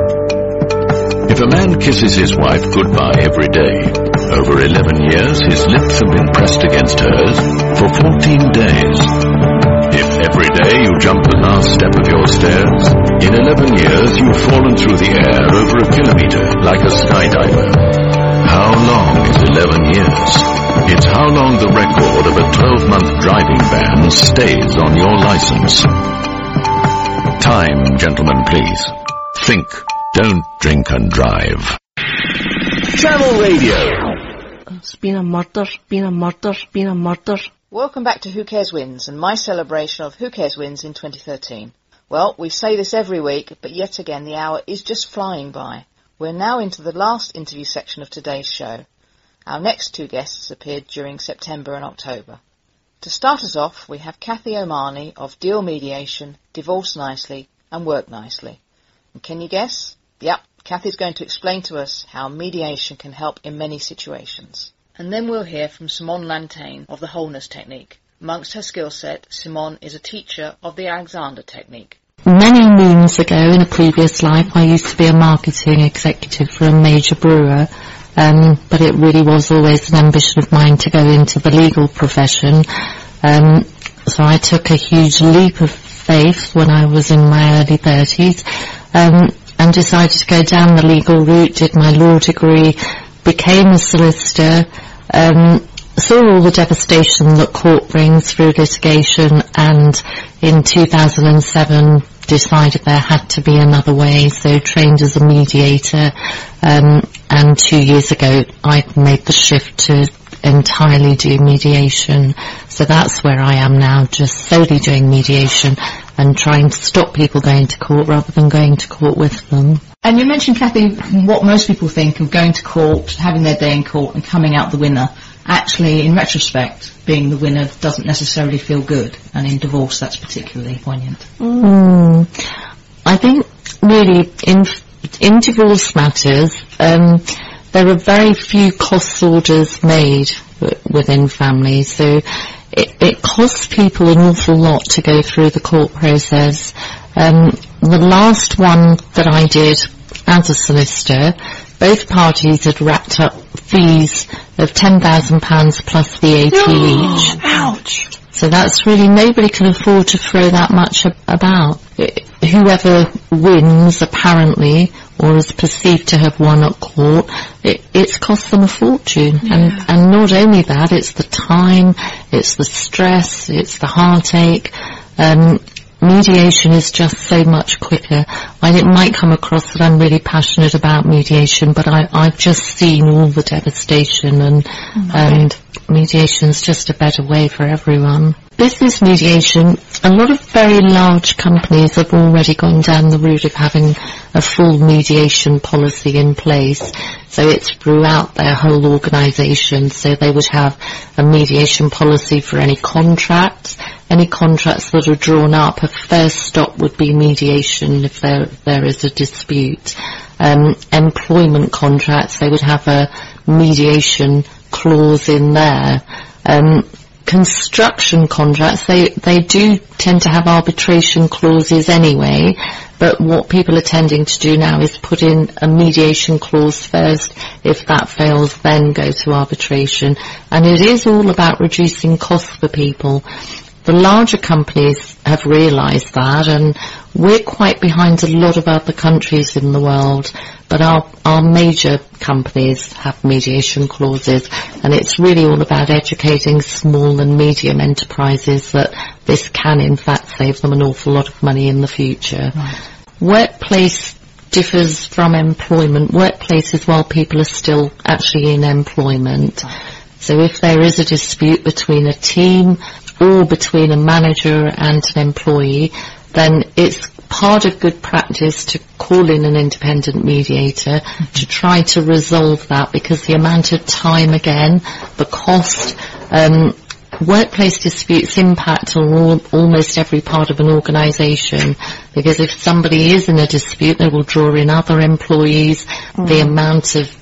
If a man kisses his wife goodbye every day, over eleven years his lips have been pressed against hers for fourteen days. If every day you jump the last step of your stairs, in eleven years you've fallen through the air over a kilometre like a skydiver. How long is eleven years? It's how long the record of a twelve-month driving ban stays on your license. Time, gentlemen, please. Think. Don't drink and drive. Channel Radio. It's been a murder, been a murder, been a murder. Welcome back to Who Cares Wins and my celebration of Who Cares Wins in twenty thirteen. Well, we say this every week, but yet again the hour is just flying by. We're now into the last interview section of today's show. Our next two guests appeared during September and October. To start us off, we have Kathy O'Marney of Deal Mediation, Divorce Nicely and Work Nicely. And can you guess? Yep, Kathy's going to explain to us how mediation can help in many situations. And then we'll hear from Simone Lantane of the Wholeness Technique. Amongst her skill set, Simone is a teacher of the Alexander Technique. Many moons ago, in a previous life, I used to be a marketing executive for a major brewer, um, but it really was always an ambition of mine to go into the legal profession. Um, so I took a huge leap of faith when I was in my early thirties, um, and decided to go down the legal route, did my law degree, became a solicitor, um, saw all the devastation that court brings through litigation, and in two thousand seven decided there had to be another way, so trained as a mediator, um, and two years ago I made the shift to entirely do mediation. So that's where I am now, just solely doing mediation and trying to stop people going to court rather than going to court with them. And you mentioned, Kathy, what most people think of going to court, having their day in court and coming out the winner. Actually, in retrospect, being the winner doesn't necessarily feel good, and in divorce that's particularly poignant. Mm. I think really in in divorce matters, um, there are very few cost orders made w- within families, so it, it costs people an awful lot to go through the court process. Um, the last one that I did as a solicitor, both parties had racked up fees of ten thousand pounds plus V A T Oh, each. ouch! So that's really, nobody can afford to throw that much ab- about. It, whoever wins, apparently, or is perceived to have won at court, it, it's cost them a fortune. Yeah. And, and not only that, it's the time, it's the stress, it's the heartache. Um, mediation is just so much quicker. And it might come across that I'm really passionate about mediation, but I, I've just seen all the devastation, and, oh and mediation's just a better way for everyone. Business mediation, a lot of very large companies have already gone down the route of having a full mediation policy in place. So it's throughout their whole organisation. So they would have a mediation policy for any contracts. Any contracts that are drawn up, a first stop would be mediation if there there is a dispute. Um, employment contracts, they would have a mediation clause in there. Um, construction contracts, they, they do tend to have arbitration clauses anyway, but what people are tending to do now is put in a mediation clause first. If that fails, then go to arbitration. And it is all about reducing costs for people. The larger companies have realised that, and we're quite behind a lot of other countries in the world, but our, our major companies have mediation clauses, and it's really all about educating small and medium enterprises that this can in fact save them an awful lot of money in the future. Right. Workplace differs from employment. Workplaces, while people are still actually in employment. Right. So if there is a dispute between a team or between a manager and an employee, then it's part of good practice to call in an independent mediator mm-hmm. to try to resolve that, because the amount of time, again, the cost, um, workplace disputes impact on all, almost every part of an organisation, because if somebody is in a dispute, they will draw in other employees. Mm. The amount of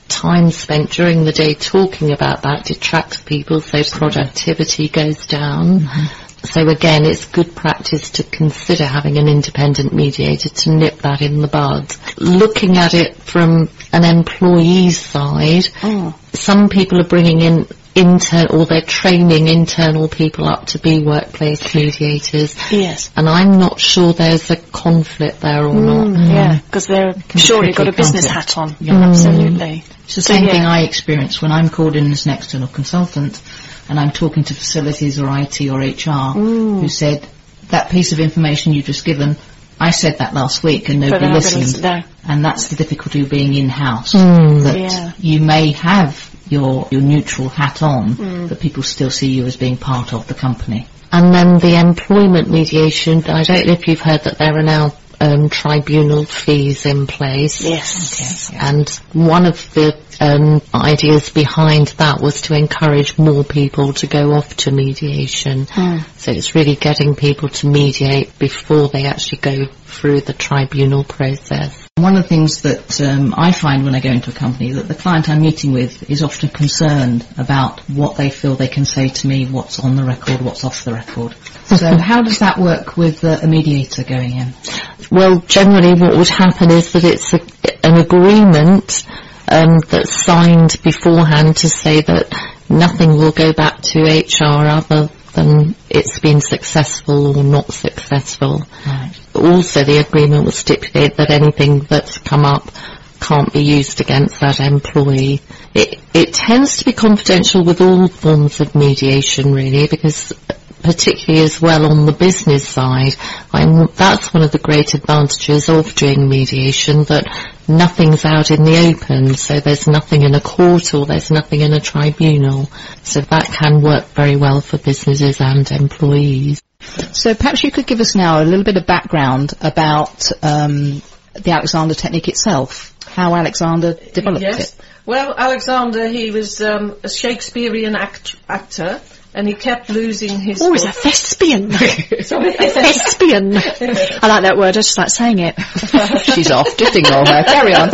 time spent during the day talking about that detracts people, so productivity goes down. Mm-hmm. So again, it's good practice to consider having an independent mediator to nip that in the bud. Looking at it from an employee's side, oh. some people are bringing in intern, or they're training internal people up to be workplace mediators. Yes. And I'm not sure there's a conflict there or mm, not. Yeah, because they're surely got a business hat on. Yeah, mm. Absolutely. It's the same so, yeah. thing I experience when I'm called in as an external consultant and I'm talking to facilities or I T or H R mm. who said, that piece of information you've just given, I said that last week and nobody listened. No. And that's the difficulty of being in-house. Mm. That yeah. you may have your your neutral hat on, mm. but people still see you as being part of the company. And then the employment mediation, I don't know if you've heard that there are now um, tribunal fees in place. Yes. Okay. And one of the um, ideas behind that was to encourage more people to go off to mediation. Mm. So it's really getting people to mediate before they actually go through the tribunal process. One of the things that um, I find when I go into a company, that the client I'm meeting with is often concerned about what they feel they can say to me, what's on the record, what's off the record. So how does that work with uh, a mediator going in? Well, generally what would happen is that it's a, an agreement um, that's signed beforehand to say that nothing will go back to H R other than it's been successful or not successful. Right. Also, the agreement will stipulate that anything that's come up can't be used against that employee. It, it tends to be confidential with all forms of mediation, really, because particularly as well on the business side, I'm, that's one of the great advantages of doing mediation, that nothing's out in the open, so there's nothing in a court or there's nothing in a tribunal. So that can work very well for businesses and employees. So perhaps you could give us now a little bit of background about um, the Alexander technique itself, how Alexander developed yes. it. Well, Alexander, he was um, a Shakespearean act- actor, and he kept losing his... Oh, he's a thespian. Sorry? A thespian. I like that word, I just like saying it. She's off, just ignore her. Carry on.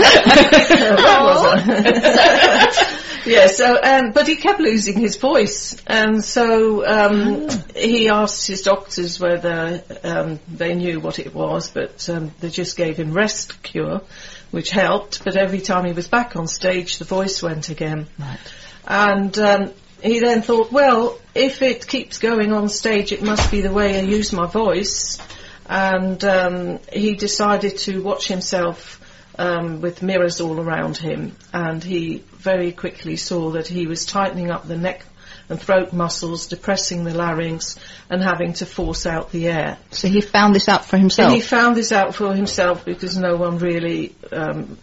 Yeah, so, um, but he kept losing his voice, and so um, he asked his doctors whether um, they knew what it was, but um, they just gave him rest cure, which helped, but every time he was back on stage, the voice went again. Right. And um, he then thought, well, if it keeps going on stage, it must be the way I use my voice, and um, he decided to watch himself Um, with mirrors all around him, and he very quickly saw that he was tightening up the neck and throat muscles, depressing the larynx, and having to force out the air. So he found this out for himself? And he found this out for himself because no one really um,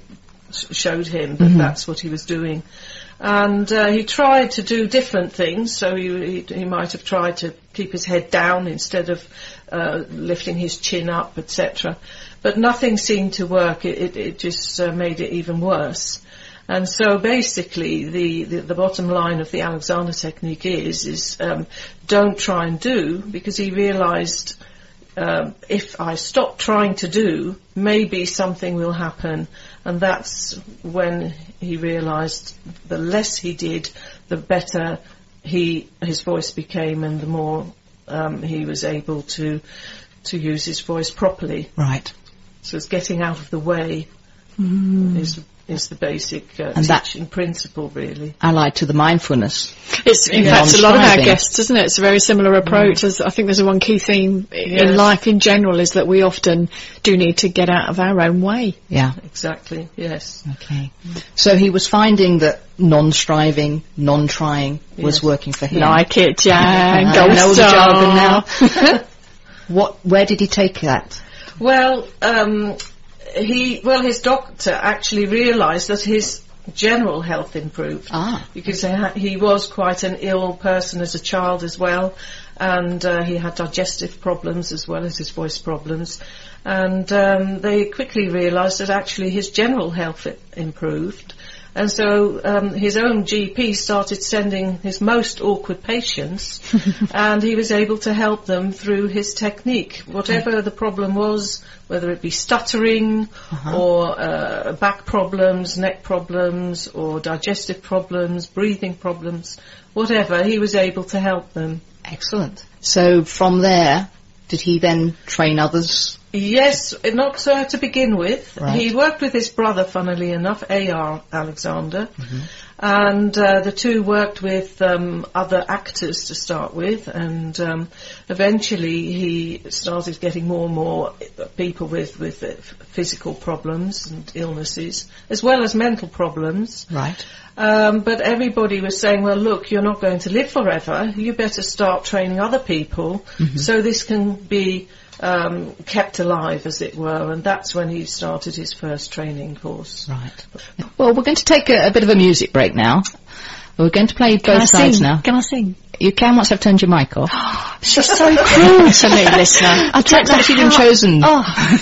showed him that mm-hmm. that's what he was doing. And uh, he tried to do different things, so he, he, he might have tried to keep his head down instead of uh, lifting his chin up, et cetera. But nothing seemed to work. It, it, it just uh, made it even worse. And so basically the, the, the bottom line of the Alexander technique is, is um, don't try and do, because he realised um, if I stop trying to do, maybe something will happen. And that's when he realised the less he did, the better he his voice became, and the more um, he was able to to use his voice properly. Right. So it's getting out of the way mm. is is the basic uh, and teaching principle, really. Allied to the mindfulness. It's in fact a lot of our guests, isn't it? It's a very similar approach. Mm. As I think there's a one key theme yes. in life in general is that we often do need to get out of our own way. Yeah, exactly. Yes. Okay. Mm. So he was finding that non-striving, non-trying yes. was working for him. Like it, Jan. Go know the jargon now. What? Where did he take that? Well, um, he well his doctor actually realised that his general health improved ah. because he, ha- he was quite an ill person as a child as well, and uh, he had digestive problems as well as his voice problems, and um, they quickly realised that actually his general health improved, And so um, his own G P started sending his most awkward patients, and he was able to help them through his technique. Whatever the problem was, whether it be stuttering uh-huh. or uh, back problems, neck problems, or digestive problems, breathing problems, whatever, he was able to help them. Excellent. So from there, did he then train others? Yes, not uh, to begin with. Right. He worked with his brother, funnily enough, A R Alexander, mm-hmm. and uh, the two worked with um, other actors to start with, and um, eventually he started getting more and more people with, with uh, physical problems and illnesses, as well as mental problems. Right. Um, but everybody was saying, well, look, you're not going to live forever. You better start training other people mm-hmm. so this can be um, kept alive, as it were. And that's when he started his first training course. Right. Well, we're going to take a, a bit of a music break now. We're going to play Can both I sides sing? now. Can I sing? You can once I've turned your mic off. She's so cruel to me, listener. I It's actually been chosen. Oh,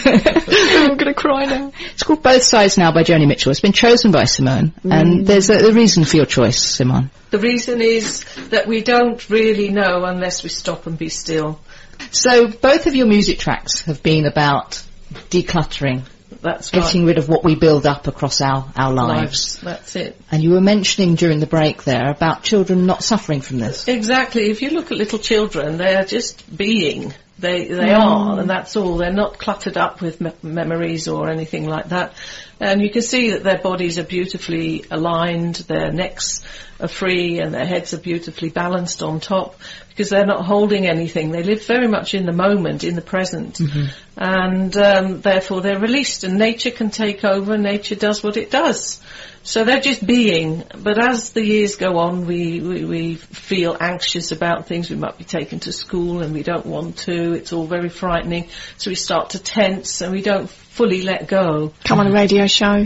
I'm going to cry now. It's called Both Sides Now by Joni Mitchell. It's been chosen by Simone, Mm. and there's a, a reason for your choice, Simone. The reason is that we don't really know unless we stop and be still. So both of your music tracks have been about decluttering. That's getting right. rid of what we build up across our, our lives. lives. That's it. And you were mentioning during the break there about children not suffering from this. Exactly. If you look at little children, they are just being. They they Mm. are, and that's all. They're not cluttered up with me- memories or anything like that. And you can see that their bodies are beautifully aligned, their necks are free, and their heads are beautifully balanced on top, because they're not holding anything. They live very much in the moment, in the present. Mm-hmm. And um, therefore they're released, and nature can take over, and nature does what it does. So they're just being, but as the years go on, we, we, we feel anxious about things. We might be taken to school and we don't want to. It's all very frightening. So we start to tense and we don't fully let go. Come on a radio show.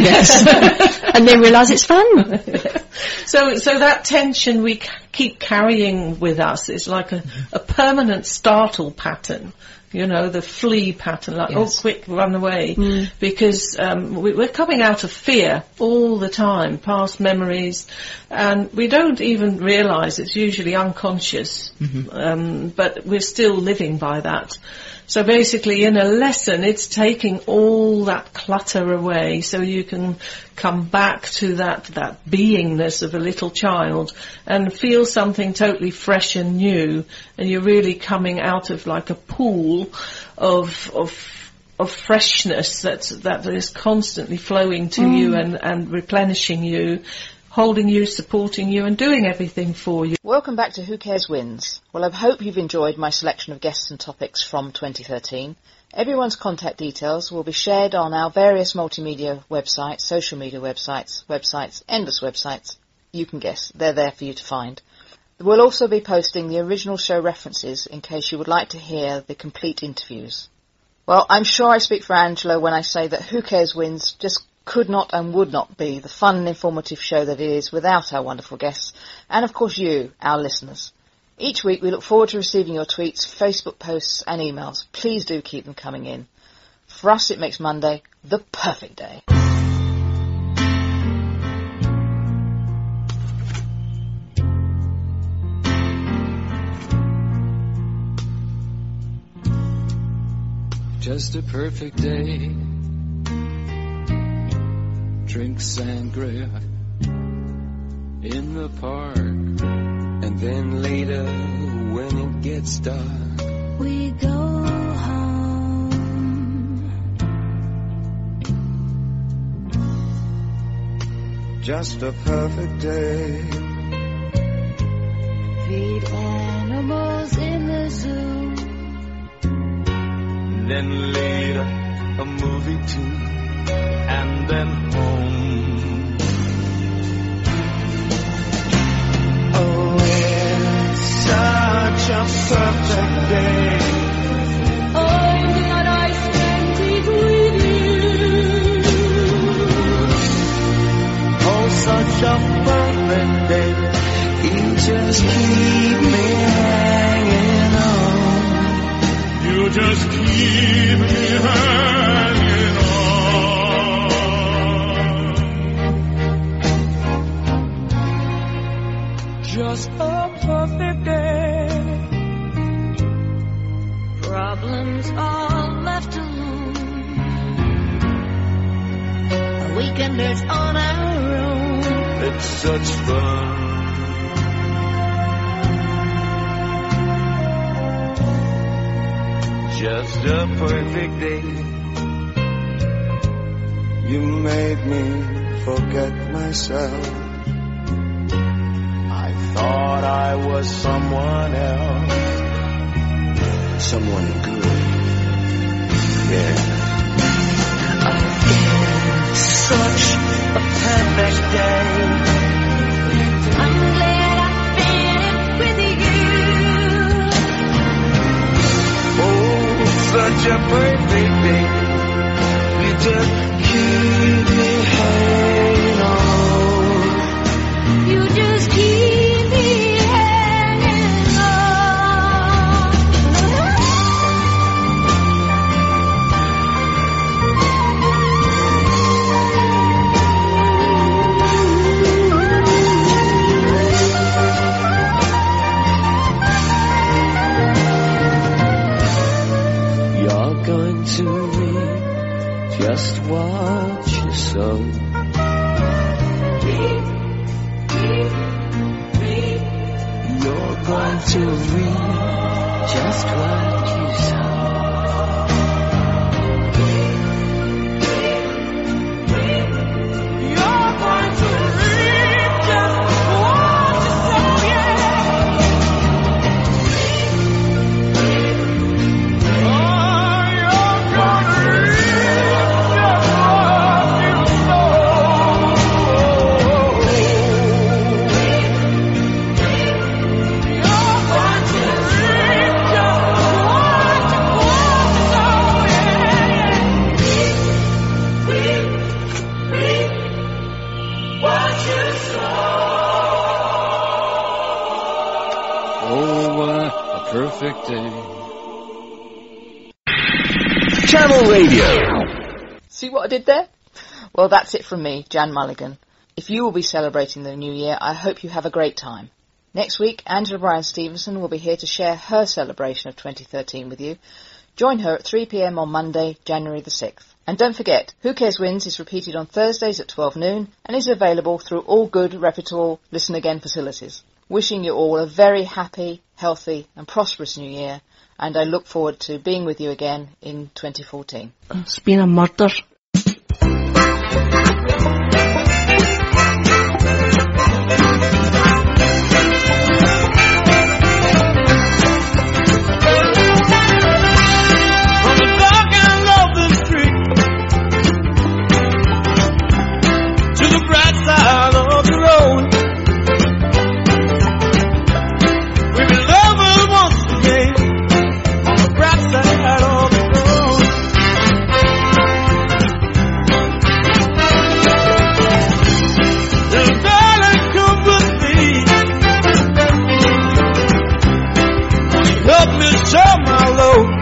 Yes. And then realise it's fun. So, so that tension we c- keep carrying with us is like a, a permanent startle pattern. You know, the flee pattern, like, Yes. oh, quick, run away. Mm. Because um, we, we're coming out of fear all the time, past memories, and we don't even realise it's usually unconscious, Mm-hmm. um, but we're still living by that. So basically, in a lesson, it's taking all that clutter away so you can come back to that, that beingness of a little child and feel something totally fresh and new, and you're really coming out of like a pool of, of, of freshness that's, that is constantly flowing to Mm. you and, and replenishing you, holding you, supporting you, and doing everything for you. Welcome back to Who Cares Wins. Well, I hope you've enjoyed my selection of guests and topics from twenty thirteen. Everyone's contact details will be shared on our various multimedia websites, social media websites, websites, endless websites. You can guess. They're there for you to find. We'll also be posting the original show references in case you would like to hear the complete interviews. Well, I'm sure I speak for Angela when I say that Who Cares Wins just could not and would not be the fun and informative show that it is without our wonderful guests, and of course you, our listeners. Each week we look forward to receiving your tweets, Facebook posts and emails. Please do keep them coming in. For us it makes Monday the perfect day. Just a perfect day. Drink sangria in the park, and then later when it gets dark, we go home. just a perfect day. Feed animals in the zoo. Then later a movie too, and then home. Oh, it's such a perfect day. Oh, that I spent it with you. Oh, such a perfect day. You just keep me hanging on. You just keep me hanging on. standards on our own. It's such fun. Just a perfect day. You made me forget myself. I thought I was someone else. Someone good. Yeah. It's such a perfect day. I'm glad I spent it with you. Oh, such a perfect day. You just keep me hanging on. You just keep me hanging on. You're going to read just what you sow. You're going to read just what you sow. You're going to read just what you sow, yeah. Oh, you're going to read just what you sow. You're going to read just what you sow, yeah. Read, read what you sow. Oh, what a perfect day. Channel Radio. See what I did there? Well, that's it from me, Jan Mulligan. If you will be celebrating the new year, I hope you have a great time. Next week, Angela Bryan-Stevenson will be here to share her celebration of twenty thirteen with you. Join her at three p m on Monday, January the sixth. And don't forget, Who Cares Wins is repeated on Thursdays at twelve noon and is available through all good, reputable Listen Again facilities. Wishing you all a very happy, healthy and prosperous new year, and I look forward to being with you again in twenty fourteen. It's been a murder. From the dark end of the street to the bright side of the road, we've been lovers once again on the bright side of the road. Little darling, come with me. Won't you help me share my load?